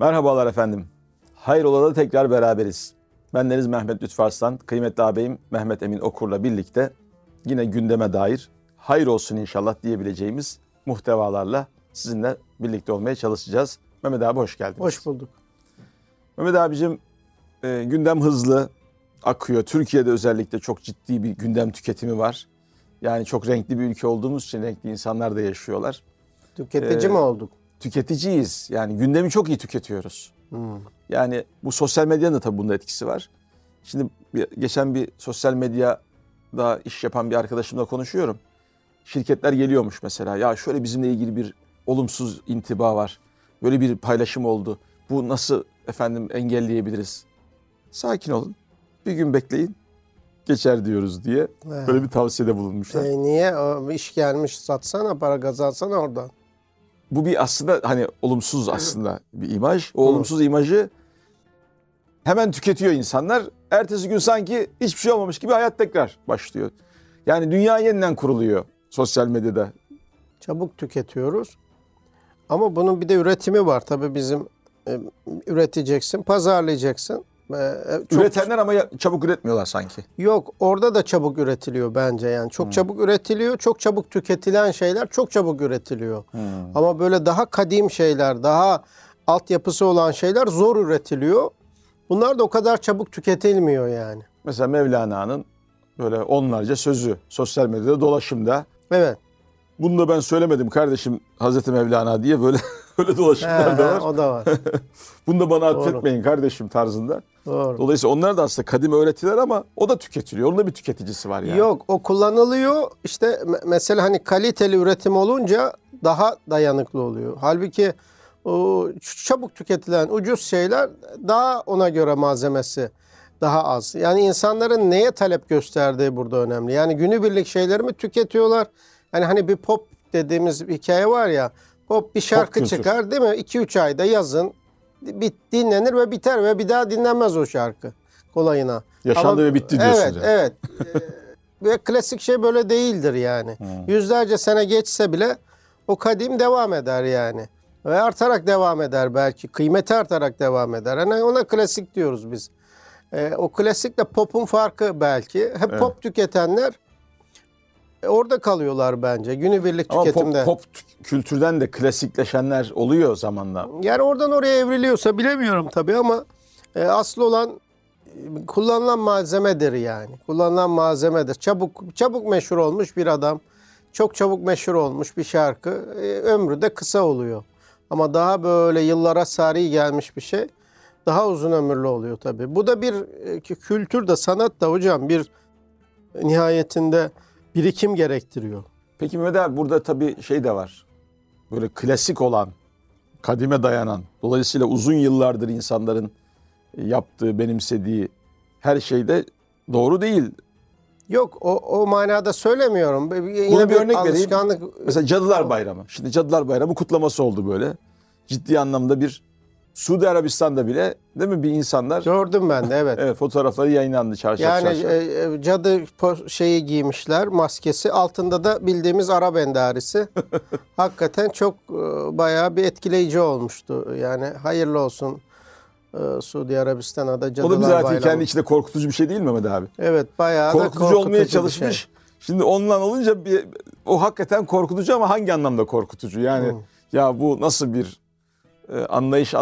Merhabalar efendim. Hayrola'da tekrar beraberiz. Bendeniz Mehmet Lütfü Arslan, kıymetli ağabeyim Mehmet Emin Okur'la birlikte yine gündeme dair hayır olsun inşallah diyebileceğimiz muhtevalarla sizinle birlikte olmaya çalışacağız. Mehmet abi hoş geldiniz. Hoş bulduk. Mehmet abicim gündem hızlı akıyor. Türkiye'de özellikle çok ciddi bir gündem tüketimi var. Yani çok renkli bir ülke olduğumuz için renkli insanlar da yaşıyorlar. Tüketici mi olduk? Tüketiciyiz. Yani gündemi çok iyi tüketiyoruz. Yani bu sosyal medyanın da tabii bunda etkisi var. Şimdi geçen bir sosyal medyada iş yapan bir arkadaşımla konuşuyorum. Şirketler geliyormuş mesela. Ya şöyle bizimle ilgili bir olumsuz intiba var. Böyle bir paylaşım oldu. Bu nasıl efendim engelleyebiliriz? Sakin olun. Bir gün bekleyin. Geçer diyoruz diye böyle bir tavsiyede bulunmuşlar. Niye? O iş gelmiş, satsana, para kazansana oradan. Bu bir aslında hani olumsuz aslında bir imaj. O olumsuz imajı hemen tüketiyor insanlar. Ertesi gün sanki hiçbir şey olmamış gibi hayat tekrar başlıyor. Yani dünya yeniden kuruluyor sosyal medyada. Çabuk tüketiyoruz. Ama bunun bir de üretimi var. Tabii bizim üreteceksin, pazarlayacaksın. Üretenler ama çabuk üretmiyorlar sanki. Yok, orada da çabuk üretiliyor bence yani. Çok çabuk üretiliyor, çok çabuk tüketilen şeyler çok çabuk üretiliyor. Ama böyle daha kadim şeyler, daha altyapısı olan şeyler zor üretiliyor. Bunlar da o kadar çabuk tüketilmiyor yani. Mesela Mevlana'nın böyle onlarca sözü sosyal medyada dolaşımda. Evet. Bunu da ben söylemedim kardeşim Hazreti Mevlana diye böyle öyle dolaşımlar da var. O da var. Bunu da bana atfetmeyin kardeşim tarzında. Doğru. Dolayısıyla onlar da aslında kadim öğretiler ama o da tüketiliyor. Onun da bir tüketicisi var yani. Yok, o kullanılıyor. İşte mesela hani kaliteli üretim olunca daha dayanıklı oluyor. Halbuki o çabuk tüketilen ucuz şeyler daha ona göre malzemesi daha az. Yani insanların neye talep gösterdiği burada önemli. Yani günübirlik şeyleri mi tüketiyorlar? Yani hani bir pop dediğimiz bir hikaye var ya. Pop bir şarkı çıkar değil mi? 2-3 ayda yazın dinlenir ve biter ve bir daha dinlenmez o şarkı kolayına. Yaşandı ve bitti diyorsun. Evet, evet. Ve klasik şey böyle değildir yani. Yüzlerce sene geçse bile o kadim devam eder yani. Ve artarak devam eder belki. Kıymeti artarak devam eder. Yani ona klasik diyoruz biz. O klasikle pop'un farkı belki. Hep pop tüketenler orada kalıyorlar bence günübirlik tüketimde. Ama pop kültürden de klasikleşenler oluyor zamanla. Yani oradan oraya evriliyorsa bilemiyorum tabii ama asıl olan kullanılan malzemedir yani. Kullanılan malzemedir. Çabuk meşhur olmuş bir adam, çok çabuk meşhur olmuş bir şarkı ömrü de kısa oluyor. Ama daha böyle yıllara sari gelmiş bir şey daha uzun ömürlü oluyor tabii. Bu da bir kültür de sanat da hocam bir nihayetinde birikim gerektiriyor. Peki Mehmet abi burada tabii şey de var. Böyle klasik olan, kadime dayanan, dolayısıyla uzun yıllardır insanların yaptığı, benimsediği her şey de doğru değil. Yok o manada söylemiyorum. Buna bir örnek vereyim. Mesela Cadılar Bayramı. Şimdi Cadılar Bayramı kutlaması oldu böyle. Ciddi anlamda bir Suudi Arabistan'da bile değil mi bir insanlar. Gördüm ben de evet. Evet fotoğrafları yayınlandı çarşaf. Yani cadı şeyi giymişler maskesi altında da bildiğimiz Arap endarisi. Hakikaten çok bayağı bir etkileyici olmuştu. Yani hayırlı olsun Suudi Arabistan'a da Cadılar Bayramı. O da zaten kendi içinde korkutucu bir şey değil mi Mehmet abi? Evet bayağı korkutucu olmaya çalışmış. Şey. Şimdi ondan olunca o hakikaten korkutucu ama hangi anlamda korkutucu? Yani ya bu nasıl bir anlayış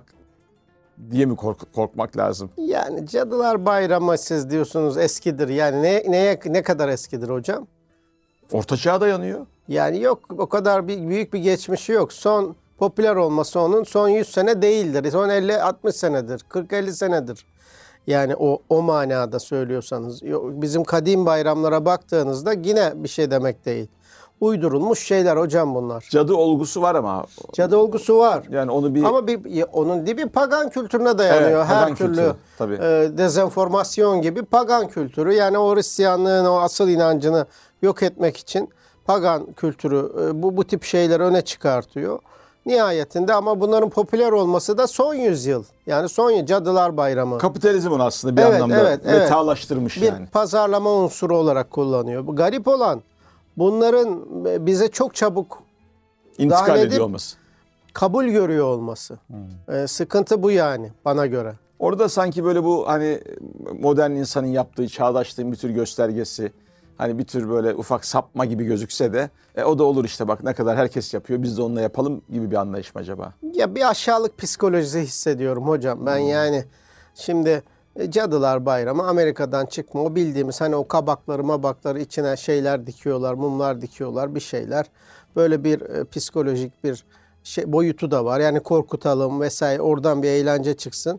diye mi korkmak lazım? Yani Cadılar Bayramı siz diyorsunuz eskidir. Yani ne kadar eskidir hocam? Orta Çağ'a dayanıyor. Yani yok o kadar büyük bir geçmişi yok. Son popüler olması onun son 100 sene değildir. Son 50-60 senedir. 40-50 senedir. Yani o manada söylüyorsanız. Bizim kadim bayramlara baktığınızda yine bir şey demek değil. Uydurulmuş şeyler hocam bunlar. Cadı olgusu var ama. Cadı olgusu var. Yani onu bir ama onun bir pagan kültürüne dayanıyor. Evet, her türlü tabii. Dezenformasyon gibi pagan kültürü. Yani o Hristiyanlığın o asıl inancını yok etmek için pagan kültürü bu tip şeyleri öne çıkartıyor. Nihayetinde ama bunların popüler olması da son yüzyıl. Yani son Cadılar Bayramı. Kapitalizmin aslında bir anlamda metalaştırmış yani. Bir pazarlama unsuru olarak kullanıyor. Bu garip olan bunların bize çok çabuk intikal ediyor olması. kabul görüyor olması. Sıkıntı bu yani bana göre. Orada sanki böyle bu hani modern insanın yaptığı çağdaşlığın bir tür göstergesi, hani bir tür böyle ufak sapma gibi gözükse de o da olur işte, bak ne kadar herkes yapıyor, biz de onunla yapalım gibi bir anlayış mı acaba? Ya bir aşağılık psikolojisi hissediyorum hocam. Ben yani şimdi Cadılar Bayramı Amerika'dan çıkma, o bildiğimiz hani o kabakları içine şeyler dikiyorlar, mumlar dikiyorlar, bir şeyler. Böyle bir psikolojik bir şey boyutu da var. Yani korkutalım vesaire, oradan bir eğlence çıksın.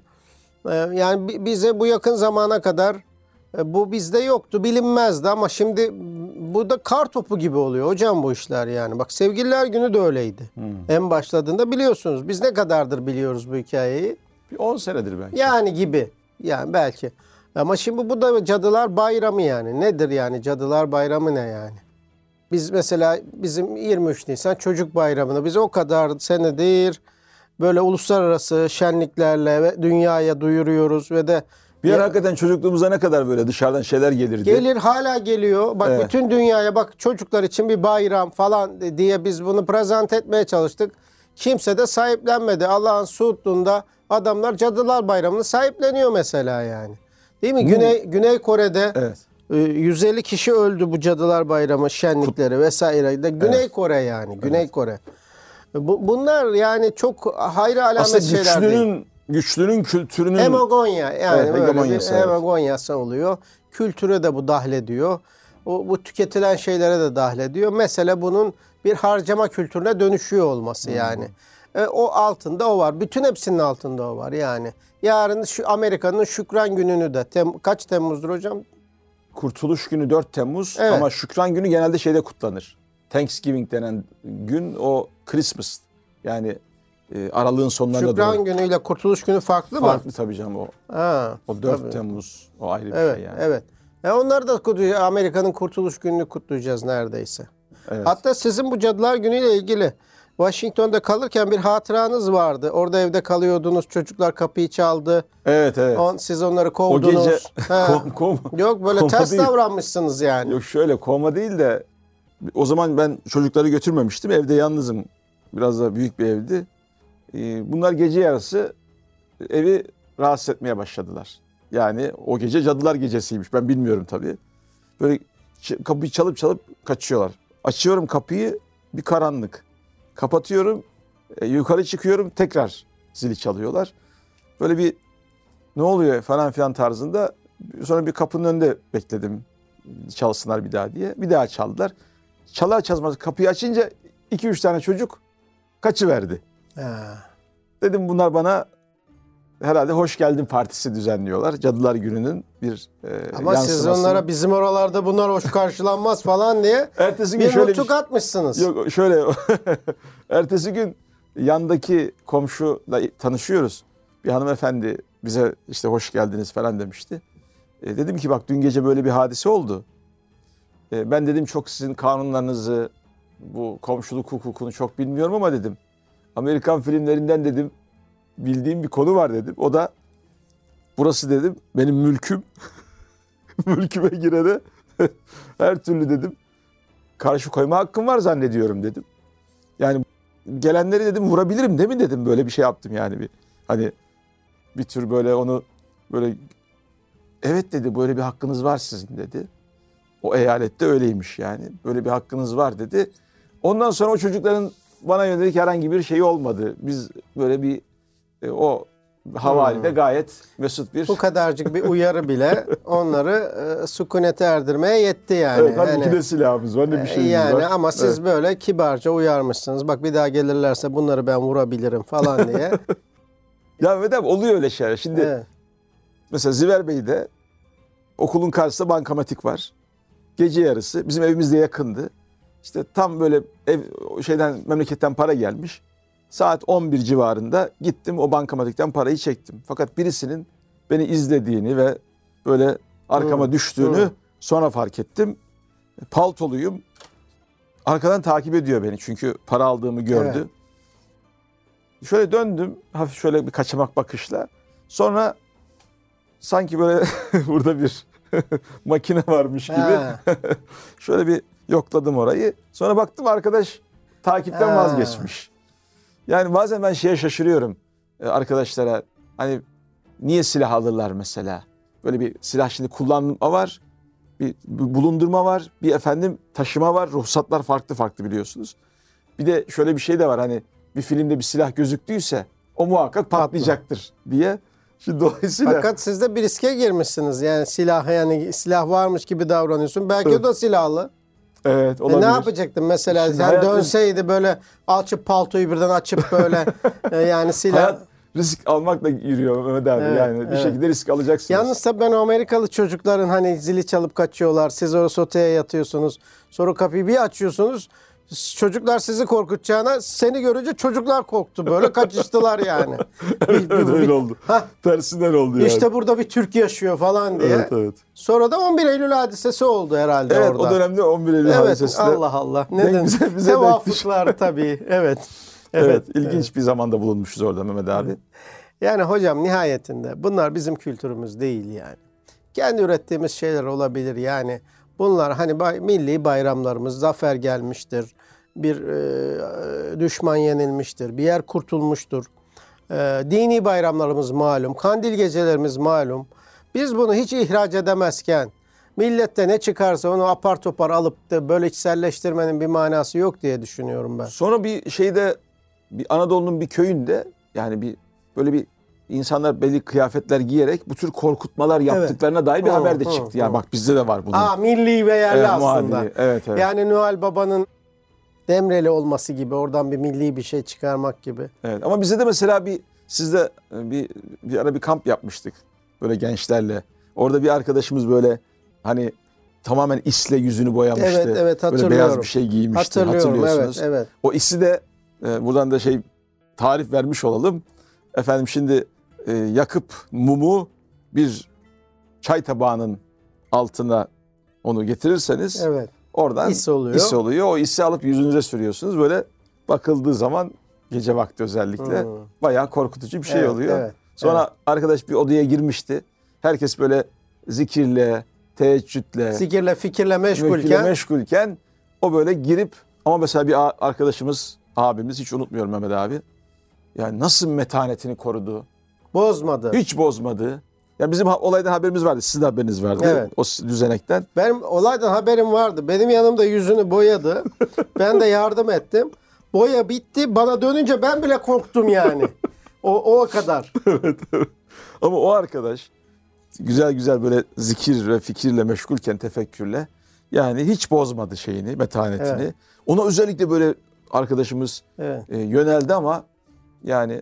Yani bize bu yakın zamana kadar bu bizde yoktu, bilinmezdi ama şimdi bu da kar topu gibi oluyor hocam bu işler yani. Bak Sevgililer Günü de öyleydi. En başladığında biliyorsunuz. Biz ne kadardır biliyoruz bu hikayeyi? Bir 10 senedir belki. Yani gibi. Yani belki. Ama şimdi bu da Cadılar Bayramı yani. Nedir yani Cadılar Bayramı ne yani? Biz mesela bizim 23 Nisan Çocuk Bayramı'nı biz o kadar senedir böyle uluslararası şenliklerle ve dünyaya duyuruyoruz ve de Bir yer hakikaten çocukluğumuza ne kadar böyle dışarıdan şeyler gelirdi. gelir, hala geliyor. Bak Evet. bütün dünyaya bak, çocuklar için bir bayram falan diye biz bunu prezent etmeye çalıştık. Kimse de sahiplenmedi. Allah'ın Suudluğunda adamlar Cadılar Bayramı'nı sahipleniyor mesela yani. Değil mi? Güney Kore'de Evet. 150 kişi öldü bu Cadılar Bayramı şenlikleri vesaire. De Güney Kore yani. Güney Kore. Bunlar yani çok hayra alamet Aslında şeyler değil. güçlünün kültürünün Hegemonya yani Evet, böyle bir hegemonyası, evet. hegemonyası oluyor. Kültüre de bu dahlediyor. Bu tüketilen şeylere de dahlediyor. Mesele bunun bir harcama kültürüne dönüşüyor olması yani. O altında o var. Bütün hepsinin altında o var yani. Yarın şu Amerika'nın Şükran Günü'nü de kaç Temmuz'dur hocam? Kurtuluş Günü 4 Temmuz Evet. ama Şükran Günü genelde şeyde kutlanır. Thanksgiving denen gün o Christmas. Yani aralığın sonlarına Şükran doğru. Günü ile Kurtuluş Günü farklı mı? Farklı tabii canım o. Ha, O 4 tabii. Temmuz o ayrı bir Evet, şey yani. evet. Onları da kutlayacağız. Amerika'nın Kurtuluş Günü'nü kutlayacağız neredeyse. Evet. Hatta sizin bu Cadılar Günü ile ilgili Washington'da kalırken bir hatıranız vardı. Orada evde kalıyordunuz. Çocuklar kapıyı çaldı. Evet. Siz onları O kovdunuz. gece Ha. Yok böyle kovma ters değil. davranmışsınız yani. Yok şöyle kovma değil de o zaman ben çocukları götürmemiştim. Evde yalnızım. Biraz da büyük bir evdi. Bunlar gece yarısı evi rahatsız etmeye başladılar. Yani o gece Cadılar Gecesi'ymiş. Ben bilmiyorum tabii. Böyle kapıyı çalıp kaçıyorlar. Açıyorum kapıyı, bir karanlık. Kapatıyorum, yukarı çıkıyorum, tekrar zili çalıyorlar. Böyle bir ne oluyor falan filan tarzında. Sonra bir kapının önünde bekledim çalsınlar bir daha diye. Bir daha çaldılar. Çalar çalmaz kapıyı açınca 2-3 tane çocuk kaçıverdi. Ha. Dedim bunlar bana herhalde hoş geldin partisi düzenliyorlar. Cadılar Günü'nün bir Ama siz yansımasını. onlara bizim oralarda bunlar hoş karşılanmaz falan diye Ertesi gün bir şöyle nutuk atmışsınız. Yok şöyle ertesi gün yandaki komşuyla tanışıyoruz. Bir hanımefendi bize işte hoş geldiniz falan demişti. Dedim ki bak dün gece böyle bir hadise oldu. Ben dedim çok sizin kanunlarınızı, bu komşuluk hukukunu çok bilmiyorum ama dedim. Amerikan filmlerinden dedim bildiğim bir konu var dedim. O da burası dedim benim mülküm. Mülküme girene her türlü dedim karşı koyma hakkım var zannediyorum dedim. Yani gelenleri dedim vurabilirim değil mi dedim, böyle bir şey yaptım yani bir hani bir tür böyle onu böyle evet dedi, böyle bir hakkınız var sizin dedi. O eyalette öyleymiş yani, böyle bir hakkınız var dedi. Ondan sonra o çocukların bana yönelik herhangi bir şey olmadı. Biz böyle bir o havalide gayet mesut bir... Bu kadarcık bir uyarı bile onları sükunete erdirmeye yetti yani. Evet, hadi iki de silahımız var, ne bir şeyimiz yani var. ama siz böyle kibarca uyarmışsınız. Bak bir daha gelirlerse bunları ben vurabilirim falan diye. Ya Vedat oluyor öyle şeyler. Şimdi Evet. mesela Ziver Bey'de okulun karşısında bankamatik var. Gece yarısı bizim evimiz de yakındı. İşte tam böyle memleketten para gelmiş. Saat 11 civarında gittim o bankamatikten parayı çektim. Fakat birisinin beni izlediğini ve böyle arkama düştüğünü sonra fark ettim. Paltoluyum. Arkadan takip ediyor beni çünkü para aldığımı gördü. Evet. Şöyle döndüm hafif şöyle bir kaçamak bakışla. Sonra sanki böyle burada bir makine varmış gibi şöyle bir yokladım orayı. Sonra baktım arkadaş takipten vazgeçmiş. Yani bazen ben şeye şaşırıyorum arkadaşlara. Hani niye silah alırlar mesela? Böyle bir silah şimdi kullanma var. Bir bulundurma var. Bir efendim taşıma var. Ruhsatlar farklı farklı biliyorsunuz. Bir de şöyle bir şey de var. Hani bir filmde bir silah gözüktüyse o muhakkak patlayacaktır diye. Şimdi dolayısıyla... Fakat siz de bir riske girmişsiniz. Yani silah varmış gibi davranıyorsun. Belki o da silahlı. Evet, olabilir. Ne yapacaktın mesela? Şimdi Sen dönseydi böyle açıp paltoyu birden açıp böyle yani silah... Hayat risk almakla yürüyor Mehmet abi. Evet, Yani bir şekilde risk alacaksınız. Yalnız tabii ben o Amerikalı çocukların hani zili çalıp kaçıyorlar. Siz orada soteye yatıyorsunuz. Sonra kapıyı bir açıyorsunuz. Çocuklar sizi korkutacağına seni görünce çocuklar korktu. Böyle kaçıştılar yani. Evet, öyle oldu. Tersinden oldu yani. İşte burada bir Türk yaşıyor falan diye. Evet, evet. Sonra da 11 Eylül hadisesi oldu herhalde Evet, orada. o dönemde 11 Eylül hadisesi. Allah Allah. Neden? Bize Tevafuklar tabii. Evet. Evet, ilginç bir zamanda bulunmuşuz orada Mehmet abi. Yani hocam nihayetinde bunlar bizim kültürümüz değil yani. Kendi ürettiğimiz şeyler olabilir yani. Bunlar hani milli bayramlarımız, zafer gelmiştir. Bir düşman yenilmiştir. Bir yer kurtulmuştur. Dini bayramlarımız malum. Kandil gecelerimiz malum. Biz bunu hiç ihraç edemezken millette ne çıkarsa onu apar topar alıp da böyle içselleştirmenin bir manası yok diye düşünüyorum ben. Sonra bir şeyde bir Anadolu'nun bir köyünde yani böyle bir insanlar belli kıyafetler giyerek bu tür korkutmalar yaptıklarına dair bir haber de çıktı. Yani bak bizde de var bunun. Milli ve yerli aslında. Evet, evet. Yani Noel Baba'nın Demreli olması gibi, oradan bir milli bir şey çıkarmak gibi. Evet, ama bize de mesela sizde bir ara bir kamp yapmıştık böyle gençlerle. Orada bir arkadaşımız böyle hani tamamen isle yüzünü boyamıştı. Evet, hatırlıyorum. Böyle beyaz bir şey giymişti. Hatırlıyorsunuz. Evet. O isi de buradan da tarif vermiş olalım. Efendim şimdi yakıp mumu bir çay tabağının altına onu getirirseniz oradan is oluyor. O isi alıp yüzünüze sürüyorsunuz. Böyle bakıldığı zaman gece vakti özellikle bayağı korkutucu bir şey oluyor. Evet, Sonra arkadaş bir odaya girmişti. Herkes böyle zikirle, teheccüdle, fikirle meşgulken o böyle girip ama mesela bir arkadaşımız, abimiz hiç unutmuyorum Mehmet abi. Yani nasıl metanetini korudu. Bozmadı. Hiç bozmadı. Ya bizim olaydan haberimiz vardı. Sizin de haberiniz vardı. Evet. O düzenekten. Benim olaydan haberim vardı. Benim yanımda yüzünü boyadı. Ben de yardım ettim. Boya bitti. Bana dönünce ben bile korktum yani. O kadar. Evet. Ama o arkadaş güzel böyle zikir ve fikirle meşgulken, tefekkürle yani hiç bozmadı metanetini. Evet. Ona özellikle böyle arkadaşımız yöneldi ama yani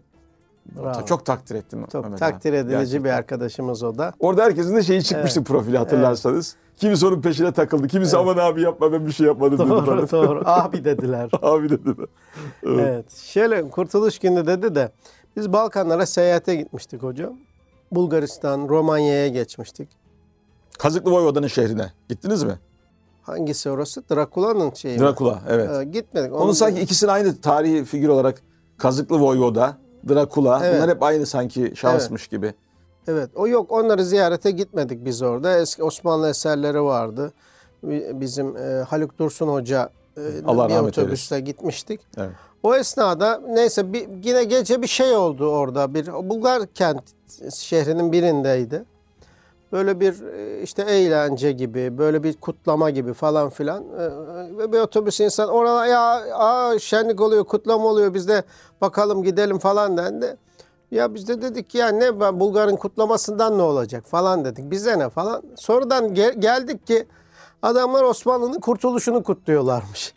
çok takdir ettim. Çok takdir edilici bir arkadaşımız o da. Orada herkesin de çıkmıştı profili hatırlarsanız. Kimisi onun peşine takıldı. Kimisi aman abi yapma ben bir şey yapmadım dedi. Doğru. Abi dediler. Abi dediler. Evet. Şöyle Kurtuluş Günü dedi de biz Balkanlara seyahate gitmiştik hocam. Bulgaristan, Romanya'ya geçmiştik. Kazıklı Voyvoda'nın şehrine gittiniz mi? Hangisi orası? Drakula'nın şeyi mi? Drakula, evet. Gitmedik. Onun sanki ikisinin aynı tarihi figür olarak Kazıklı Voyvoda, Drakula bunlar hep aynı sanki şahısmış gibi. Evet. Onları ziyarete gitmedik biz orada. Eski Osmanlı eserleri vardı. Bizim Haluk Dursun Hoca bir otobüste gitmiştik. Evet. O esnada neyse yine gece bir şey oldu orada. Bir Bulgar kent şehrinin birindeydi. Böyle bir işte eğlence gibi, böyle bir kutlama gibi falan filan. Ve bir otobüs insan orada şenlik oluyor, kutlama oluyor. Biz de bakalım gidelim falan dendi. Ya biz de dedik ki ne Bulgar'ın kutlamasından ne olacak falan dedik. Bize ne falan. Sonradan geldik ki adamlar Osmanlı'nın kurtuluşunu kutluyorlarmış.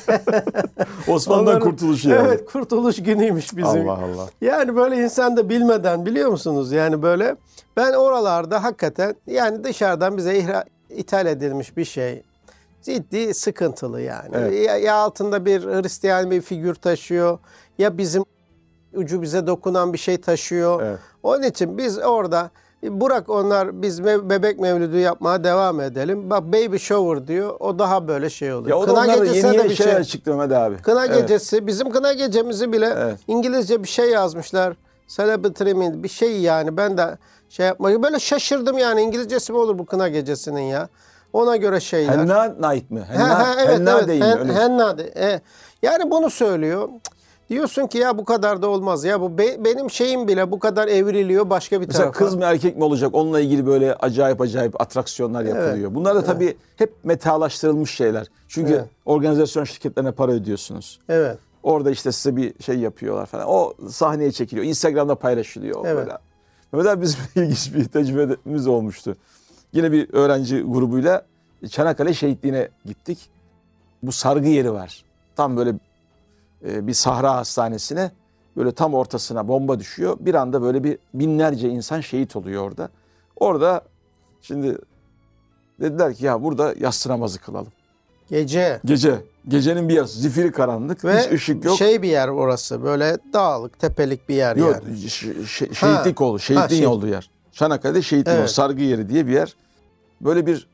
Osmanlı'dan kurtuluşu yani. Evet, kurtuluş günüymüş bizim. Allah Allah. Yani böyle insan da bilmeden biliyor musunuz? Yani böyle ben oralarda hakikaten yani dışarıdan bize ithal edilmiş bir şey. Ciddi sıkıntılı yani. Evet. Ya altında bir Hristiyan bir figür taşıyor ya bizim ucu bize dokunan bir şey taşıyor. Evet. Onun için biz orada biz bebek mevlüdü yapmaya devam edelim. Bak baby shower diyor. O daha böyle şey oluyor. Ya kına gecesine yeni bir şey çıktı Mehmet abi. Kına gecesi. Bizim kına gecemizi bile İngilizce bir şey yazmışlar. Celebrity meal bir şey yani. Ben de yapmayı böyle şaşırdım yani. İngilizcesi mi olur bu kına gecesinin ya? Ona göre şeyler. Henna night mi? Henna değil mi? Henna. Yani bunu söylüyor. Diyorsun ki ya bu kadar da olmaz. Ya bu benim şeyim bile bu kadar evriliyor başka bir Mesela tarafa. kız mı erkek mi olacak? Onunla ilgili böyle acayip atraksiyonlar yapılıyor. Bunlar da tabii hep metalaştırılmış şeyler. Çünkü organizasyon şirketlerine para ödüyorsunuz. Evet. Orada işte size bir şey yapıyorlar falan. O sahneye çekiliyor. Instagram'da paylaşılıyor. Evet. Böyle. Mehmet abi bizim ilginç bir tecrübemiz olmuştu. Yine bir öğrenci grubuyla Çanakkale Şehitliği'ne gittik. Bu sargı yeri var. Tam böyle bir sahra hastanesine böyle tam ortasına bomba düşüyor. Bir anda böyle bir binlerce insan şehit oluyor orada. Orada şimdi dediler ki ya burada yatsı namazı kılalım. Gece. Gecenin bir yarısı zifiri karanlık, Ve hiç ışık yok. şey bir yer orası böyle dağlık, tepelik bir yer Yok, yani. şehitlik oldu. Şehitliğin olduğu yer. Çanakkale'de şehitliğin oldu. Sargı yeri diye bir yer. Böyle bir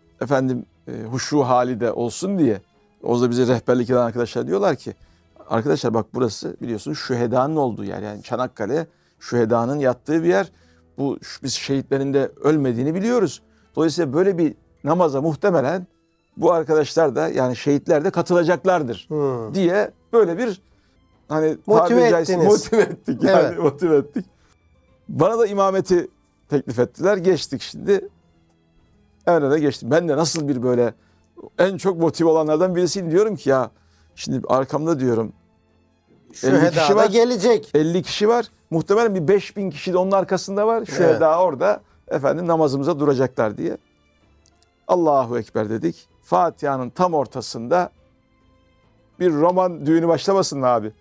huşu hali de olsun diye. O da bize rehberlik eden arkadaşlar diyorlar ki arkadaşlar bak burası biliyorsunuz şühedanın olduğu yer. Yani Çanakkale şühedanın yattığı bir yer. Biz şehitlerin de ölmediğini biliyoruz. Dolayısıyla böyle bir namaza muhtemelen bu arkadaşlar da yani şehitler de katılacaklardır diye böyle bir hani motive ettik yani evet. Motive ettik. Bana da imameti teklif ettiler. Geçtik şimdi. Öyle de geçtim. Ben de nasıl bir böyle en çok motive olanlardan birisiyim. Diyorum ki ya şimdi arkamda diyorum 50 kişi var. Gelecek. 50 kişi var. Muhtemelen bir 5000 kişi de onun arkasında var. Şüheda orada namazımıza duracaklar diye. Allahu Ekber dedik. Fatiha'nın tam ortasında bir roman düğünü başlamasın mı abi?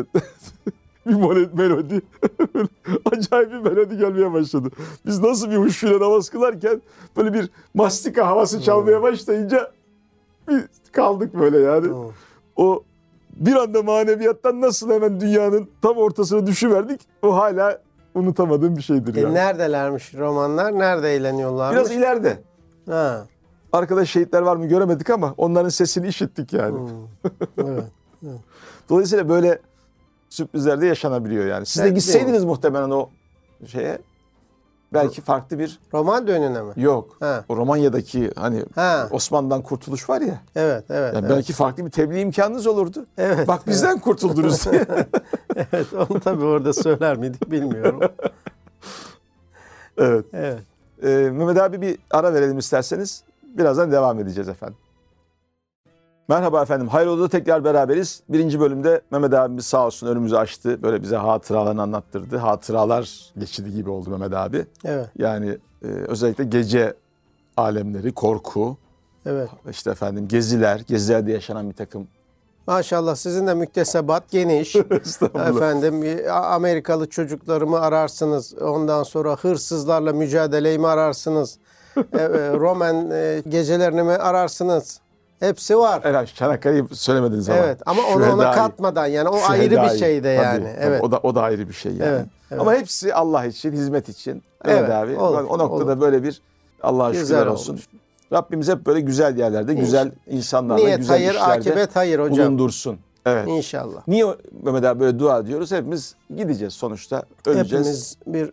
Bir melodi. Acayip bir melodi gelmeye başladı. Biz nasıl bir huşuyla namaz kılarken böyle bir mastika havası çalmaya başlayınca bir kaldık böyle yani. O bir anda maneviyattan nasıl hemen dünyanın tam ortasına düşüverdik. O hala unutamadığım bir şeydir yani. Neredelermiş romanlar? Nerede eğleniyorlarmış? Biraz ileride. Ha. Arkada şehitler var mı göremedik ama onların sesini işittik yani. Evet. Dolayısıyla böyle sürprizler de yaşanabiliyor yani. Siz de gitseydiniz muhtemelen o şeye belki farklı bir... Roman düğününe mi? Yok. Ha. O Romanya'daki Osmanlı'dan kurtuluş var ya. Evet. Yani belki farklı bir tebliğ imkanınız olurdu. Evet. Bak bizden kurtuldunuz diye. Evet. Onu tabii orada söyler miydik bilmiyorum. Evet. Mehmet abi bir ara verelim isterseniz. Birazdan devam edeceğiz efendim. Merhaba efendim. Hayrola tekrar beraberiz. 1. bölümde Mehmet abimiz sağ olsun önümüzü açtı. Böyle bize hatıralarını anlattırdı. Hatıralar geçidi gibi oldu Mehmet abi. Evet. Yani özellikle gece alemleri, korku. Evet. İşte gezilerde yaşanan bir takım. Maşallah sizin de müktesebat geniş. Efendim Amerikalı çocuklarımı ararsınız. Ondan sonra hırsızlarla mücadeleyi mi ararsınız? Roman gecelerini mi ararsınız? Hepsi var. Herhalde Çanakkale'yi söylemediniz ama. Evet ama onu ona katmadan yani o ayrı bir şey de yani. Tabii, evet. O da ayrı bir şey yani. Evet. Ama hepsi Allah için, hizmet için. Evet abi. O noktada böyle bir Allah'a şükürler olsun. Olmuş. Rabbimiz hep böyle güzel yerlerde, güzel insanlarla, niyet güzel hayır, işlerde akibet hayır hocam. Bulundursun. Evet. İnşallah. Niye Mehmet abi böyle dua ediyoruz? Hepimiz gideceğiz sonuçta. Öleceğiz. Hepimiz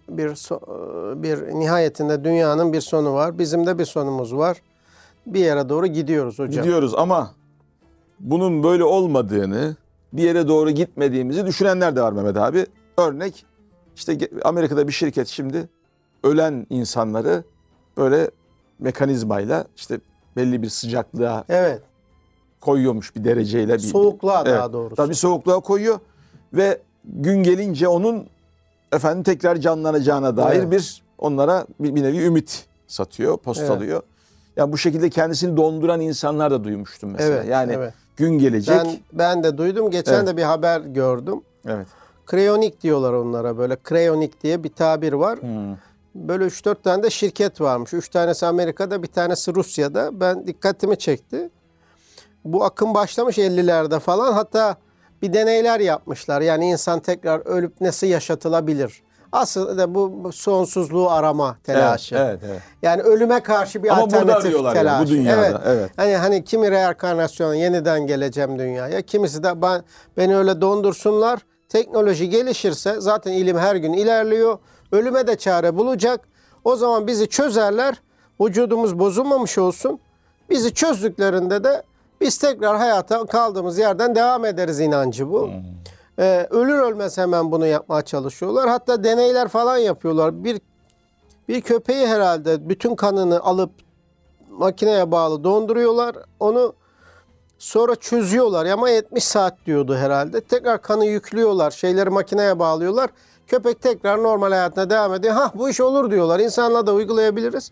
bir nihayetinde dünyanın bir sonu var. Bizim de bir sonumuz var. Bir yere doğru gidiyoruz hocam. Gidiyoruz ama bunun böyle olmadığını, bir yere doğru gitmediğimizi düşünenler de var Mehmet abi. Örnek işte Amerika'da bir şirket şimdi ölen insanları böyle mekanizmayla işte belli bir sıcaklığa koyuyormuş bir dereceyle. Soğukluğa daha doğrusu. Tabii soğukluğa koyuyor ve gün gelince onun tekrar canlanacağına dair bir onlara bir nevi ümit satıyor, postalıyor. Evet. Yani bu şekilde kendisini donduran insanlar da duymuştum mesela. Gün gelecek. Ben de duydum. Geçen de bir haber gördüm. Evet. Kreyonik diyorlar onlara böyle. Kreyonik diye bir tabir var. Böyle 3-4 tane de şirket varmış. 3 tanesi Amerika'da, bir tanesi Rusya'da. Ben dikkatimi çekti. Bu akım başlamış 50'lerde falan. Hatta bir deneyler yapmışlar. Yani insan tekrar ölüp nasıl yaşatılabilir? Aslında bu sonsuzluğu arama telaşı. Evet. Yani ölüme karşı bir alternatif telaşı. Yani, bu dünyada. Evet. Hani kimi reenkarnasyon yeniden geleceğim dünyaya. Kimisi de beni öyle dondursunlar. Teknoloji gelişirse zaten ilim her gün ilerliyor. Ölüme de çare bulacak. O zaman bizi çözerler. Vücudumuz bozulmamış olsun. Bizi çözdüklerinde de biz tekrar hayata kaldığımız yerden devam ederiz inancı bu. Ölür ölmez hemen bunu yapmaya çalışıyorlar. Hatta deneyler falan yapıyorlar. Bir köpeği herhalde bütün kanını alıp makineye bağlı donduruyorlar. Onu sonra çözüyorlar ama 70 saat diyordu herhalde. Tekrar kanı yüklüyorlar. Şeyleri makineye bağlıyorlar. Köpek tekrar normal hayatına devam ediyor. Bu iş olur diyorlar. İnsanla da uygulayabiliriz.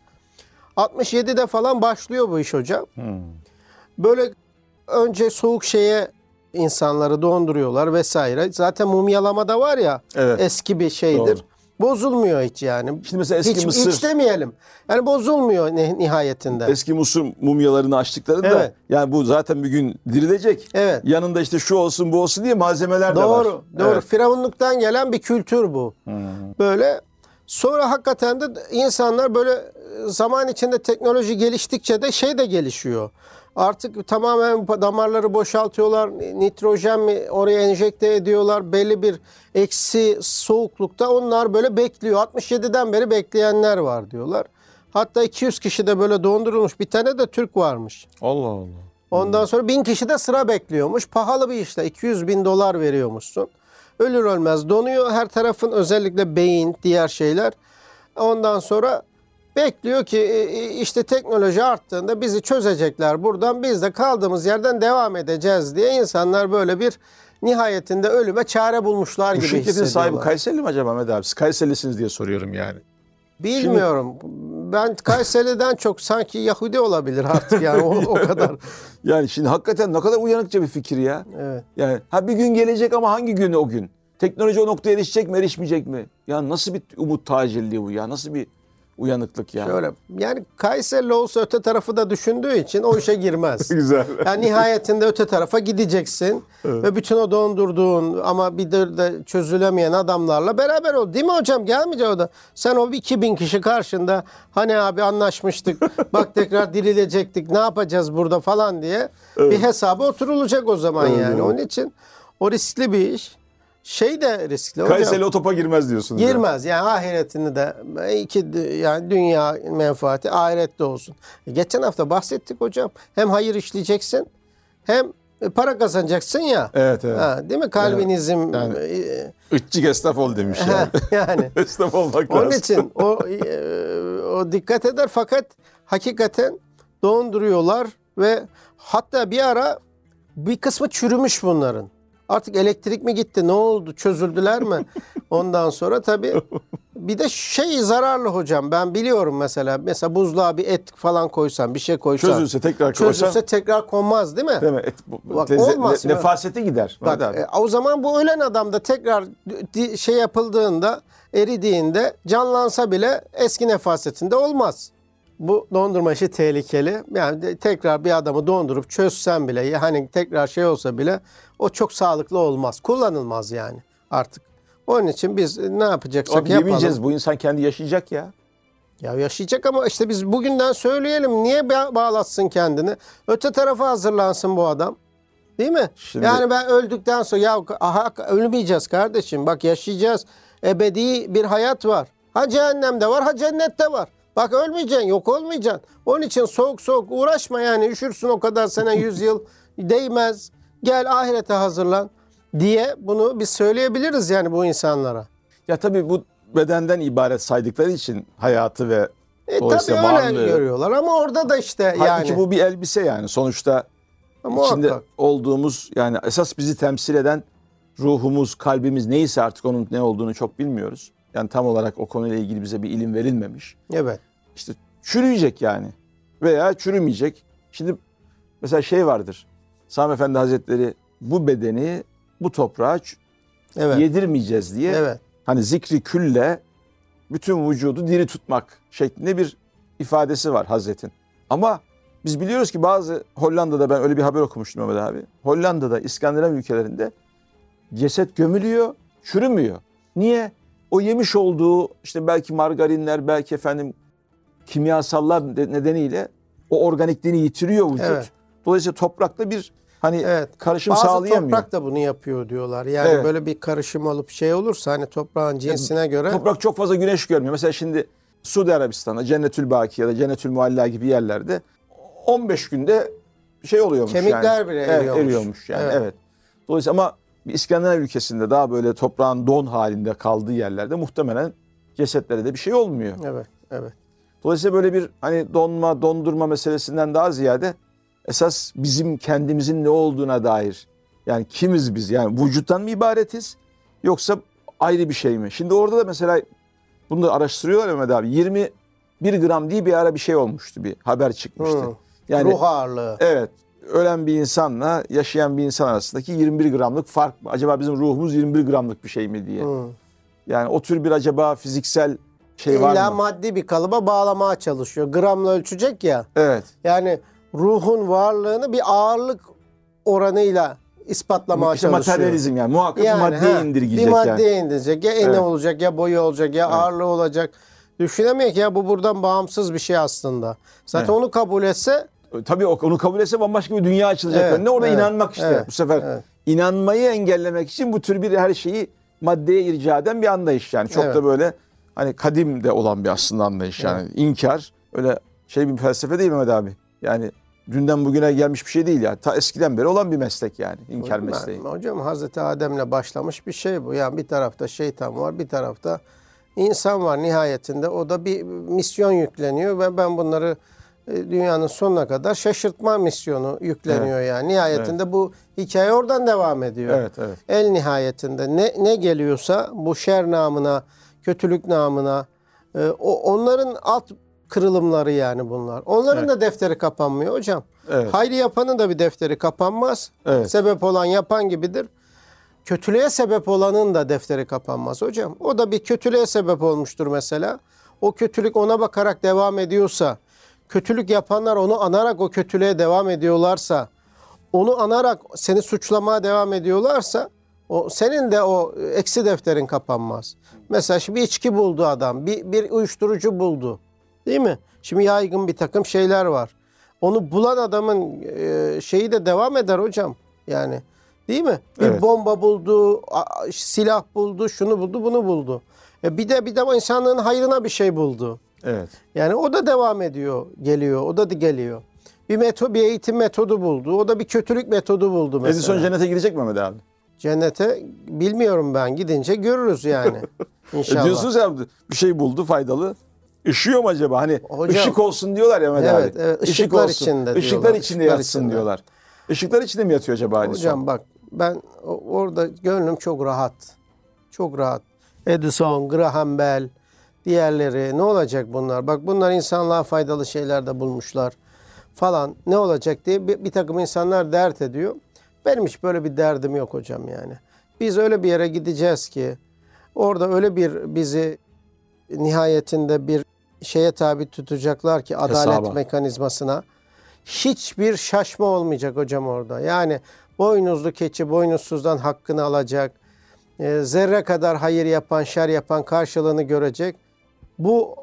67'de falan başlıyor bu iş hocam. Böyle önce soğuk şeye insanları donduruyorlar vesaire. Zaten mumyalama da var ya, Evet. eski bir şeydir. Doğru. Bozulmuyor hiç yani. Şimdi mesela eski Mısır... Hiç demeyelim. Yani bozulmuyor nihayetinde. Eski Mısır mumyalarını açtıklarında Evet. yani bu zaten bir gün dirilecek. Evet. Yanında işte şu olsun bu olsun diye malzemeler de var. Doğru. Evet. Firavunluktan gelen bir kültür bu. Böyle sonra hakikaten de insanlar böyle zaman içinde teknoloji geliştikçe de şey de gelişiyor. Artık tamamen damarları boşaltıyorlar. Nitrojen mi oraya enjekte ediyorlar. Belli bir eksi soğuklukta onlar böyle bekliyor. 67'den beri bekleyenler var diyorlar. Hatta 200 kişi de böyle dondurulmuş. Bir tane de Türk varmış. Allah Allah. Ondan sonra 1000 kişi de sıra bekliyormuş. Pahalı bir işte. $200.000 veriyormuşsun. Ölür ölmez donuyor. Her tarafın özellikle beyin, diğer şeyler. Ondan sonra bekliyor ki işte teknoloji arttığında bizi çözecekler buradan. Biz de kaldığımız yerden devam edeceğiz diye insanlar böyle bir nihayetinde ölüme çare bulmuşlar Bu gibi şirketin hissediyorlar. sahibi Kayserili mi acaba Mehmet abi? Siz Kayserlisiniz diye soruyorum yani. Bilmiyorum. Ben Kayseri'den çok sanki Yahudi olabilir artık yani o kadar. Yani şimdi hakikaten ne kadar uyanıkça bir fikir ya. Evet. Yani bir gün gelecek ama hangi gün o gün? Teknoloji o noktaya erişecek mi, erişmeyecek mi? Ya nasıl bir umut tacirliği bu ya? Nasıl bir uyanıklık ya? Şöyle yani Kayserili olsa öte tarafı da düşündüğü için o işe girmez. Güzel. Yani nihayetinde öte tarafa gideceksin ve bütün o dondurduğun ama bir de çözülemeyen adamlarla beraber ol. Değil mi hocam? Gelmeyecek o da. Sen o 2000 kişi karşında hani abi anlaşmıştık. Bak tekrar dirilecektik. Ne yapacağız burada falan diye bir hesaba oturulacak o zaman yani. Onun için o riskli bir iş. Şey de riskli hocam. Kayseri o topa girmez diyorsunuz. Girmez yani ahiretini de yani dünya menfaati ahirette olsun. Geçen hafta bahsettik hocam. Hem hayır işleyeceksin hem para kazanacaksın ya. Evet. Değil mi? Kalvinizm. Yani, ıtçık esnaf ol demiş yani. Yani. Esnaf olmak lazım. Onun için o dikkat eder fakat hakikaten donduruyorlar ve hatta bir ara bir kısmı çürümüş bunların. Artık elektrik mi gitti? Ne oldu? Çözüldüler mi? Ondan sonra tabii bir de zararlı hocam. Ben biliyorum mesela. Mesela buzluğa bir et falan koysan, bir şey koysan. Çözülse tekrar koysan. Çözülse tekrar konmaz değil mi? Değil mi? Bak, olmaz. Nefaseti gider. Bak, o zaman bu ölen adamda tekrar şey yapıldığında, eridiğinde canlansa bile eski nefasetinde olmaz. Bu dondurma işi tehlikeli. Yani tekrar bir adamı dondurup çözsen bile hani tekrar şey olsa bile o çok sağlıklı olmaz. Kullanılmaz yani artık. Onun için biz ne yapacaksak yapalım. Yemeyeceğiz. Bu insan kendi yaşayacak ya. Ya yaşayacak ama işte biz bugünden söyleyelim. Niye bağlatsın kendini? Öte tarafa hazırlansın bu adam. Değil mi? Şimdi... Yani ben öldükten sonra ölmeyeceğiz kardeşim. Bak yaşayacağız. Ebedi bir hayat var. Ha cehennemde var, ha cennette var. Bak ölmeyeceksin, yok olmayacaksın. Onun için soğuk uğraşma yani. Üşürsün o kadar sene 100 yıl değmez. Gel ahirete hazırlan diye bunu biz söyleyebiliriz yani bu insanlara. Ya tabii bu bedenden ibaret saydıkları için hayatı ve dolayısıyla tabii varlığı. öyle görüyorlar ama orada da işte Halbuki yani. bu bir elbise yani. Sonuçta içinde olduğumuz yani esas bizi temsil eden ruhumuz, kalbimiz neyse artık onun ne olduğunu çok bilmiyoruz. Yani tam olarak o konuyla ilgili bize bir ilim verilmemiş. Evet. İşte çürüyecek yani veya çürümeyecek. Şimdi mesela şey vardır. Sami Efendi Hazretleri bu bedeni bu toprağa yedirmeyeceğiz diye hani zikri külle bütün vücudu diri tutmak şeklinde bir ifadesi var Hazretin. Ama biz biliyoruz ki bazı Hollanda'da ben öyle bir haber okumuştum Mehmet abi. Hollanda'da, İskandinav ülkelerinde ceset gömülüyor, çürümüyor. Niye? O yemiş olduğu işte belki margarinler, belki kimyasallar nedeniyle o organikliğini yitiriyor vücut. Evet. Dolayısıyla toprakta bir karışım sağlayamıyor. Bazı toprak da bunu yapıyor diyorlar. Yani böyle bir karışım olup şey olursa hani toprağın cinsine göre. Toprak çok fazla güneş görmüyor. Mesela şimdi Suudi Arabistan'da Cennetül Baki ya da Cennetül Mualla gibi yerlerde 15 günde şey oluyormuş. Kemikler bile eriyormuş. Eriyormuş yani. Evet. Dolayısıyla ama bir İskandinav ülkesinde daha böyle toprağın don halinde kaldığı yerlerde muhtemelen cesetlere de bir şey olmuyor. Evet, evet. Dolayısıyla böyle bir hani donma, dondurma meselesinden daha ziyade esas bizim kendimizin ne olduğuna dair, yani kimiz biz? Yani vücuttan mı ibaretiz yoksa ayrı bir şey mi? Şimdi orada da mesela bunu da araştırıyorlar Mehmet abi. 21 gram diye bir ara bir şey olmuştu, bir haber çıkmıştı. Yani ruh ağırlığı. evet, ölen bir insanla yaşayan bir insan arasındaki 21 gramlık fark mı? Acaba bizim ruhumuz 21 gramlık bir şey mi diye. Yani o tür bir acaba fiziksel şey var mı? İlla maddi bir kalıba bağlamaya çalışıyor. Gramla ölçecek ya. Evet. Yani ruhun varlığını bir ağırlık oranıyla ispatlamaya İşte çalışıyor. materyalizm yani muhakkak maddeye indirgeyecek bir yani. maddeye indirecek. Ya eni olacak, ya boyu olacak, ya ağırlığı olacak. Düşünemiyor ki ya bu buradan bağımsız bir şey aslında. Zaten onu kabul etse... Tabii onu kabul etse bambaşka bir dünya açılacak önüne. Orada inanmak işte. Bu sefer inanmayı engellemek için bu tür bir her şeyi maddeye irca eden bir anlayış yani. Çok da böyle hani kadim de olan bir aslında anlayış yani. İnkar öyle şey bir felsefe değil Mehmet abi. Yani dünden bugüne gelmiş bir şey değil yani. Ta eskiden beri olan bir meslek yani. İnkar mesleği. Hocam Hazreti Adem'le başlamış bir şey bu. Yani bir tarafta şeytan var, bir tarafta insan var nihayetinde. O da bir misyon yükleniyor ve ben bunları dünyanın sonuna kadar şaşırtma misyonu yükleniyor yani. Nihayetinde bu hikaye oradan devam ediyor. Evet, evet. El nihayetinde ne geliyorsa bu şer namına, kötülük namına onların alt kırılımları yani bunlar. Onların da defteri kapanmıyor hocam. Evet. Hayri yapanın da bir defteri kapanmaz. Evet. Sebep olan yapan gibidir. Kötülüğe sebep olanın da defteri kapanmaz hocam. O da bir kötülüğe sebep olmuştur mesela. O kötülük ona bakarak devam ediyorsa, kötülük yapanlar onu anarak o kötülüğe devam ediyorlarsa, onu anarak seni suçlamaya devam ediyorlarsa, senin de o eksi defterin kapanmaz. Mesela şimdi bir içki buldu adam, bir uyuşturucu buldu. Değil mi? Şimdi yaygın bir takım şeyler var. Onu bulan adamın şeyi de devam eder hocam. Yani değil mi? Bir bomba buldu, silah buldu, şunu buldu, bunu buldu. Bir de insanlığın hayrına bir şey buldu. Evet. Yani o da devam ediyor, geliyor. O da geliyor. Bir eğitim metodu buldu. O da bir kötülük metodu buldu mesela. Edison cennete gidecek mi Mehmet abi? Cennete bilmiyorum ben. Gidince görürüz yani. İnşallah. Diyorsunuz ya bir şey buldu faydalı. Işıyor mu acaba? Hani hocam, ışık olsun diyorlar ya Mehmet abi. Evet, Işık ışıklar olsun. içinde Işıklar diyorlar. içinde yatsın diyorlar. Işıklar içinde mi yatıyor acaba Edison? Hocam bak ben orada gönlüm çok rahat. Çok rahat. Edison, Graham Bell, diğerleri ne olacak bunlar? Bak bunlar insanlığa faydalı şeyler de bulmuşlar falan. Ne olacak diye bir takım insanlar dert ediyor. Benim hiç böyle bir derdim yok hocam yani. Biz öyle bir yere gideceğiz ki orada öyle bir bizi nihayetinde bir şeye tabi tutacaklar ki adalet mekanizmasına. Hiçbir şaşma olmayacak hocam orada. Yani boynuzlu keçi boynuzsuzdan hakkını alacak. Zerre kadar hayır yapan, şer yapan karşılığını görecek. Bu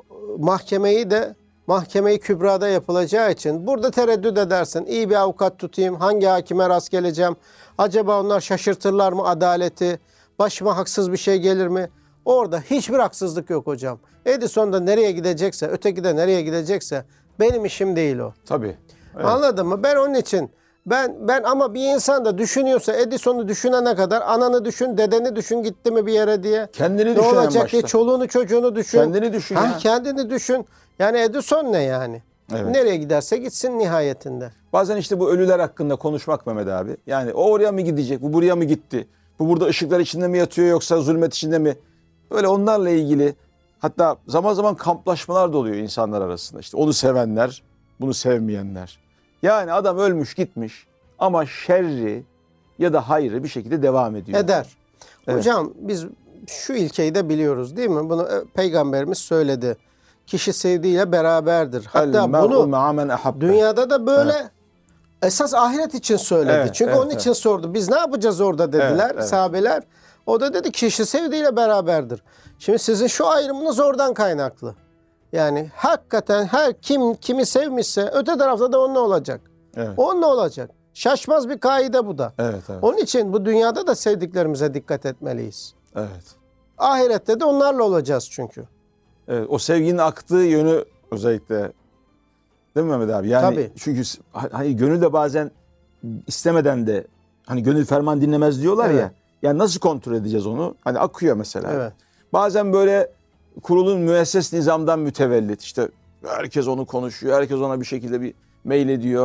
mahkemeyi kübrada yapılacağı için burada tereddüt edersin. İyi bir avukat tutayım, hangi hakime rast geleceğim? Acaba onlar şaşırtırlar mı adaleti? Başıma haksız bir şey gelir mi? Orada hiçbir haksızlık yok hocam. Edison da nereye gidecekse, öteki de nereye gidecekse benim işim değil o. Tabii. Evet. Anladın mı? Ben onun için ben ama bir insan da düşünüyorsa Edison'u düşünene kadar ananı düşün, dedeni düşün gitti mi bir yere diye. Kendini ne düşün olacak diye çoluğunu çocuğunu düşün. Kendini düşün ya. Kendini düşün. Yani Edison ne yani? Evet. Nereye giderse gitsin nihayetinde. Bazen işte bu ölüler hakkında konuşmak Mehmet abi. Yani o oraya mı gidecek, bu buraya mı gitti? Bu burada ışıklar içinde mi yatıyor yoksa zulmet içinde mi? Böyle onlarla ilgili hatta zaman zaman kamplaşmalar da oluyor insanlar arasında. İşte onu sevenler, bunu sevmeyenler. Yani adam ölmüş gitmiş ama şerri ya da hayrı bir şekilde devam ediyor. Eder. Evet. Hocam biz şu ilkeyi de biliyoruz değil mi? Bunu Peygamberimiz söyledi. Kişi sevdiğiyle beraberdir. Hatta bunu dünyada da böyle esas ahiret için söyledi. Evet, çünkü onun için sordu. Biz ne yapacağız orada dediler sahabeler. O da dedi kişi sevdiğiyle beraberdir. Şimdi sizin şu ayrımınız oradan kaynaklı. Yani hakikaten kimi sevmişse öte tarafta da onunla olacak. Evet. Onunla olacak. Şaşmaz bir kaide bu da. Evet. Onun için bu dünyada da sevdiklerimize dikkat etmeliyiz. Evet. Ahirette de onlarla olacağız çünkü. Evet, o sevginin aktığı yönü özellikle değil mi Mehmet abi? Yani tabii. Çünkü hani gönül de bazen istemeden de hani gönül ferman dinlemez diyorlar ya. Yani nasıl kontrol edeceğiz onu? Hani akıyor mesela. Evet. Bazen böyle kurulun müesses nizamdan mütevellit. İşte herkes onu konuşuyor. Herkes ona bir şekilde bir mail ediyor.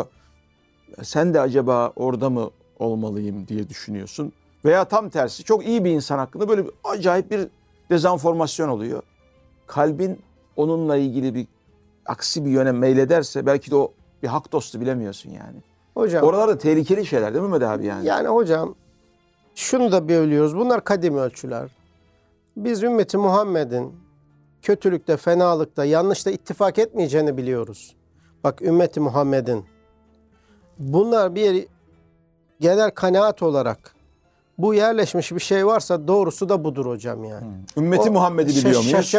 Sen de acaba orada mı olmalıyım diye düşünüyorsun. Veya tam tersi çok iyi bir insan hakkında böyle bir acayip bir dezenformasyon oluyor. Kalbin onunla ilgili bir aksi bir yöne meylederse belki de o bir hak dostu, bilemiyorsun yani. Hocam, Oralarda tehlikeli şeyler değil mi Mehmet abi yani? yani hocam şunu da biliyoruz. Bunlar kadim ölçüler. Biz ümmeti Muhammed'in kötülükte, fenalıkta, yanlışta ittifak etmeyeceğini biliyoruz. Bak, ümmeti Muhammed'in bunlar bir genel kanaat olarak bu yerleşmiş bir şey varsa doğrusu da budur hocam yani. Ümmeti Muhammed'i biliyor muyuz?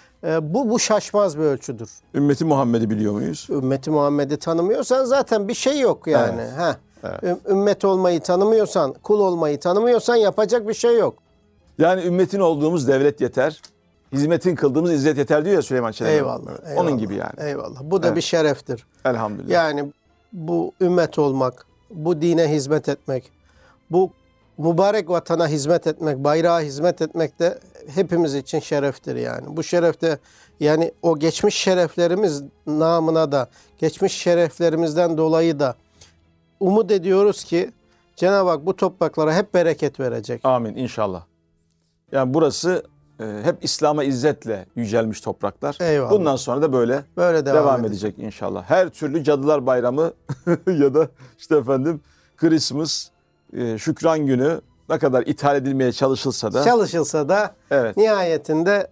Bu şaşmaz bir ölçüdür. Ümmeti Muhammed'i biliyor muyuz? Ümmeti Muhammed'i tanımıyorsan zaten bir şey yok yani. Evet. Evet. Ümmet olmayı tanımıyorsan, kul olmayı tanımıyorsan yapacak bir şey yok. Yani ümmetin olduğumuz devlet yeter. Hizmetin kıldığımız izzet yeter diyor ya Süleyman Çelebi. Eyvallah. Onun gibi yani. Eyvallah. Bu da bir şereftir. Elhamdülillah. Yani bu ümmet olmak, bu dine hizmet etmek, bu mübarek vatana hizmet etmek, bayrağa hizmet etmek de hepimiz için şereftir yani. Bu şeref de yani o geçmiş şereflerimiz namına da, geçmiş şereflerimizden dolayı da umut ediyoruz ki Cenab-ı Hak bu topraklara hep bereket verecek. Amin inşallah. Yani burası hep İslam'a izzetle yücelmiş topraklar. Eyvallah. Bundan sonra da böyle devam edecek inşallah. Her türlü Cadılar Bayramı ya da işte efendim Christmas, Şükran Günü ne kadar ithal edilmeye çalışılsa da evet. Nihayetinde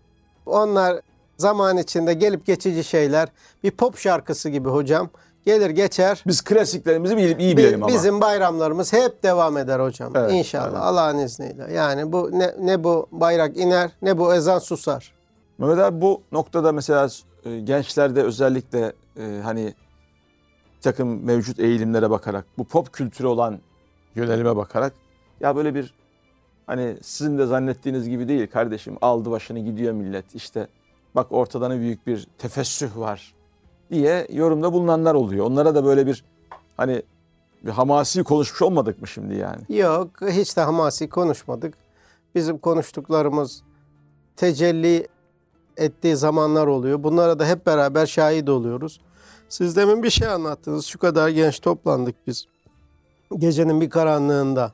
onlar zaman içinde gelip geçici şeyler, bir pop şarkısı gibi hocam, gelir geçer. Biz klasiklerimizi iyi bilelim ama. Bizim bayramlarımız hep devam eder hocam. Evet, İnşallah evet. Allah'ın izniyle. Yani bu ne bu bayrak iner, ne bu ezan susar. Mehmet abi, bu noktada mesela gençlerde özellikle hani bir takım mevcut eğilimlere bakarak, bu pop kültürü olan yönelime bakarak, ya böyle bir hani sizin de zannettiğiniz gibi değil kardeşim, aldı başını gidiyor millet, işte bak ortada ne büyük bir tefessüh var diye yorumda bulunanlar oluyor. Onlara da böyle bir hani bir hamasi konuşmuş olmadık mı şimdi yani? Yok, hiç de hamasi konuşmadık. Bizim konuştuklarımız tecelli ettiği zamanlar oluyor. Bunlara da hep beraber şahit oluyoruz. Siz demin bir şey anlattınız. Şu kadar genç toplandık biz. Gecenin bir karanlığında.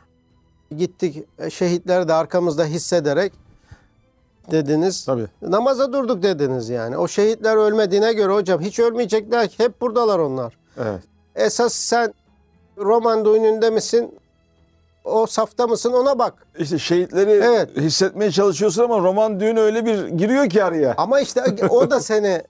Gittik, şehitleri de arkamızda hissederek dediniz. Tabii. Namaza durduk dediniz yani. O şehitler ölmediğine göre hocam hiç ölmeyecekler ki. Hep buradalar onlar. Evet. Esas sen roman düğününde misin? O safta mısın? Ona bak. İşte şehitleri hissetmeye çalışıyorsun ama roman düğünü öyle bir giriyor ki araya. Ama işte o da seni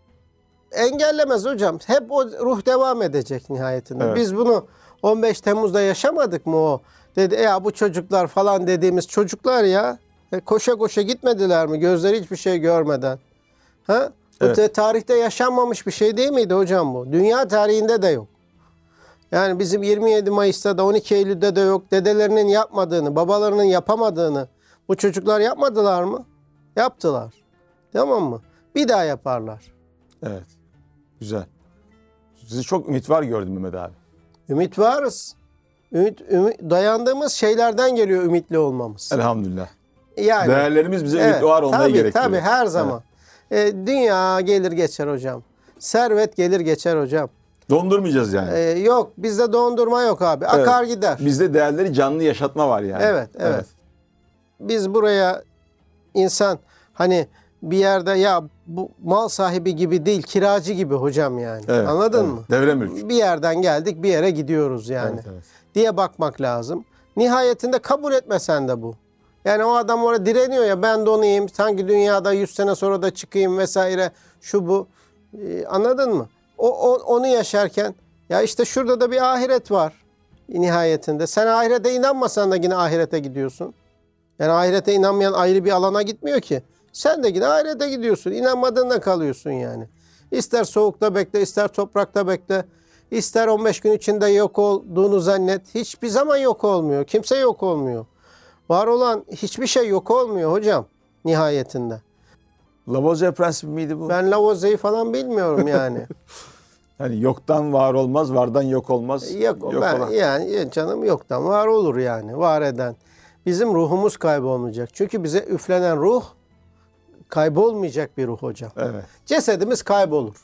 engellemez hocam. Hep o ruh devam edecek nihayetinde. Evet. Biz bunu 15 Temmuz'da yaşamadık mı o? Dedi ya bu çocuklar falan dediğimiz çocuklar ya. Koşa koşa gitmediler mi? Gözleri hiçbir şey görmeden. Ha? Evet. Tarihte yaşanmamış bir şey değil miydi hocam bu? Dünya tarihinde de yok. Yani bizim 27 Mayıs'ta da 12 Eylül'de de yok. Dedelerinin yapmadığını, babalarının yapamadığını bu çocuklar yapmadılar mı? Yaptılar. Tamam mı? Bir daha yaparlar. Evet. Güzel. Sizi çok ümit var gördüm Mehmet abi. Ümit varız. Ümit, dayandığımız şeylerden geliyor ümitli olmamız. Elhamdülillah. Yani, değerlerimiz bize ümit var olmayı gerektiriyor. Tabii her zaman. Dünya gelir geçer hocam. Servet gelir geçer hocam. Dondurmayacağız yani. Yok, bizde dondurma yok abi. Akar gider. Bizde değerleri canlı yaşatma var yani. Evet. Biz buraya insan hani bir yerde ya bu mal sahibi gibi değil, kiracı gibi hocam yani. Evet, Anladın mı? Devre mülk. Bir yerden geldik, bir yere gidiyoruz yani. Evet. Diye bakmak lazım. Nihayetinde kabul etmesen de bu. Yani o adam orada direniyor ya, ben donayım, sanki dünyada 100 sene sonra da çıkayım vesaire, şu bu. Anladın mı? Onu yaşarken ya işte şurada da bir ahiret var nihayetinde. Sen ahirete inanmasan da yine ahirete gidiyorsun. Yani ahirete inanmayan ayrı bir alana gitmiyor ki. Sen de yine ahirete gidiyorsun. İnanmadığında kalıyorsun yani. İster soğukta bekle, ister toprakta bekle. İster 15 gün içinde yok olduğunu zannet. Hiçbir zaman yok olmuyor. Kimse yok olmuyor. Var olan hiçbir şey yok olmuyor hocam nihayetinde. Lavoisier prensibi miydi bu? Ben Lavoisier'i falan bilmiyorum yani. Hani yoktan var olmaz, vardan yok olmaz. Yok, yani canım yoktan var olur yani. Var eden. Bizim ruhumuz kaybolmayacak. Çünkü bize üflenen ruh kaybolmayacak bir ruh hocam. Evet. Cesedimiz kaybolur.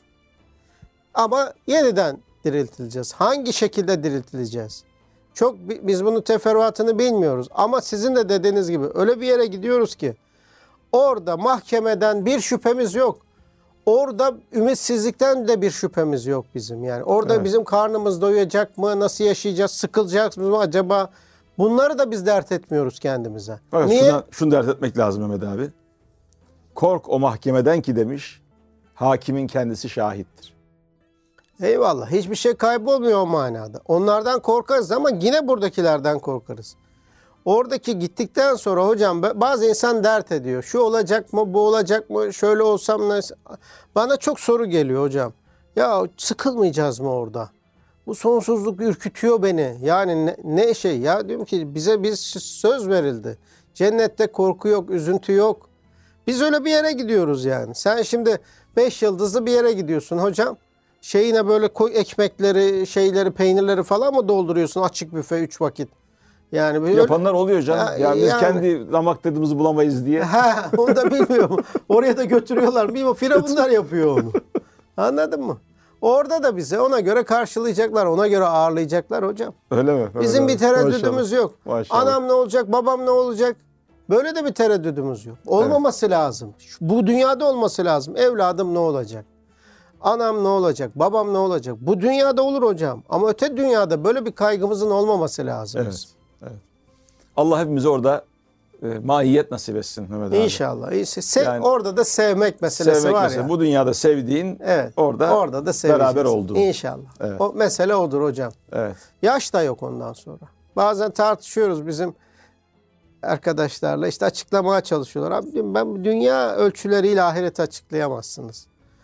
Ama yeniden diriltileceğiz. Hangi şekilde diriltileceğiz? Biz bunun teferruatını bilmiyoruz. Ama sizin de dediğiniz gibi öyle bir yere gidiyoruz ki orada mahkemeden bir şüphemiz yok. Orada ümitsizlikten de bir şüphemiz yok bizim. Yani orada bizim karnımız doyacak mı? Nasıl yaşayacağız? Sıkılacak mı acaba? Bunları da biz dert etmiyoruz kendimize. Evet, Niye? şunu dert etmek lazım Mehmet abi. Kork o mahkemeden ki demiş, hakimin kendisi şahittir. Eyvallah. Hiçbir şey kaybolmuyor o manada. Onlardan korkarız ama yine buradakilerden korkarız. Oradaki gittikten sonra hocam bazı insan dert ediyor. Şu olacak mı, bu olacak mı, şöyle olsam ne? Bana çok soru geliyor hocam. Ya sıkılmayacağız mı orada? Bu sonsuzluk ürkütüyor beni. Yani ne şey ya, diyorum ki bize söz verildi. Cennette korku yok, üzüntü yok. Biz öyle bir yere gidiyoruz yani. Sen şimdi 5 yıldızlı bir yere gidiyorsun hocam. Şeyine böyle ekmekleri, şeyleri, peynirleri falan mı dolduruyorsun? Açık büfe 3 vakit. Yani böyle, yapanlar oluyor canım. Yani biz kendi damak tadımızı bulamayız diye. Onu da bilmiyorum. Oraya da götürüyorlar. Bilmiyorum. Firavunlar yapıyor onu. Anladın mı? Orada da bize ona göre karşılayacaklar. Ona göre ağırlayacaklar hocam. Öyle mi? Bizim bir tereddüdümüz yok. Maşallah. Anam ne olacak? Babam ne olacak? Böyle de bir tereddüdümüz yok. Olmaması lazım. Bu dünyada olması lazım. Evladım ne olacak? Anam ne olacak? Babam ne olacak? Bu dünyada olur hocam. Ama öte dünyada böyle bir kaygımızın olmaması lazım. Evet. Allah hepimize orada mahiyet nasip etsin Mehmet abi. İnşallah. Yani, orada da sevmek meselesi var ya. Bu dünyada sevdiğin orada da beraber olduğun. İnşallah. Evet. O mesele odur hocam. Evet. Yaş da yok ondan sonra. Bazen tartışıyoruz bizim arkadaşlarla. İşte açıklamaya çalışıyorlar. Abi ben dünya ölçüleriyle ahireti açıklayamazsınız.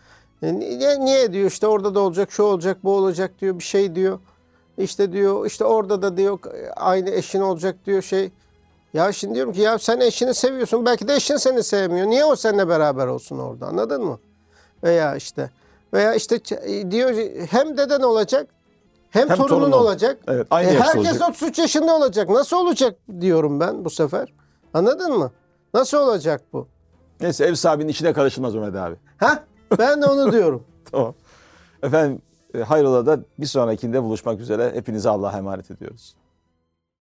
Niye diyor, işte orada da olacak, şu olacak, bu olacak diyor, bir şey diyor. İşte diyor, işte orada da diyor aynı eşin olacak diyor şey. Ya şimdi diyorum ki ya sen eşini seviyorsun. Belki de eşin seni sevmiyor. Niye o seninle beraber olsun orada, anladın mı? Veya işte diyor hem deden olacak hem torunun olacak. Evet, aynı herkes olacak. 33 yaşında olacak. Nasıl olacak diyorum ben bu sefer. Anladın mı? Nasıl olacak bu? Neyse, ev sahibinin içine karışılmaz Mehmet abi. Ben de onu diyorum. Tamam. Efendim hayrola da bir sonrakinde buluşmak üzere. Hepinize Allah'a emanet ediyoruz.